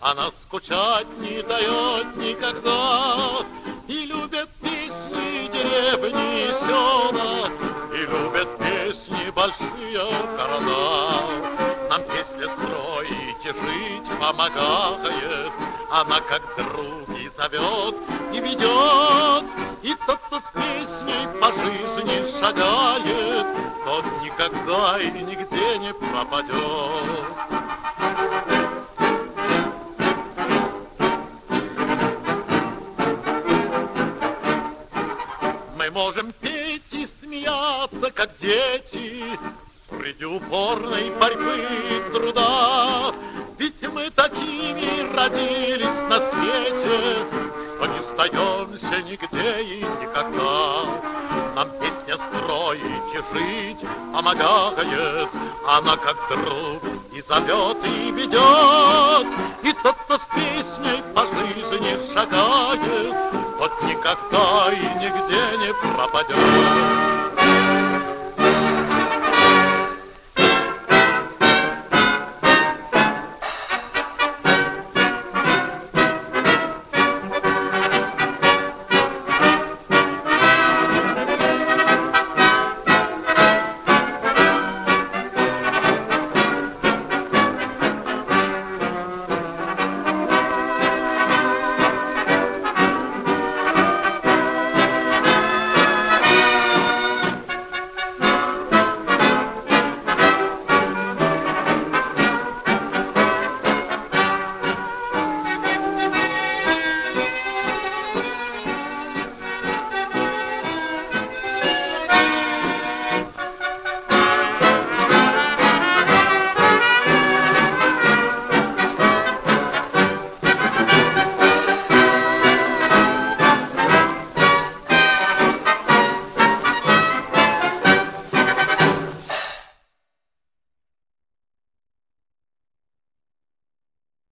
она скучать не дает никогда. И любят песни деревни и села, и любят песни большие города. Нам песни строить и жить помогает, она как друг и зовет, и ведет. И тот, кто с песней по жизни шагает, тот никогда и нигде не пропадет. Мы можем петь и смеяться, как дети, среди упорной борьбы и труда. Ведь мы такими родились на свете, что не сдаемся нигде и никогда. Нам песня строить и жить помогает, она как друг и зовет, и ведет. И тот, кто с песней по жизни шагает, тот никогда и нигде не пропадет.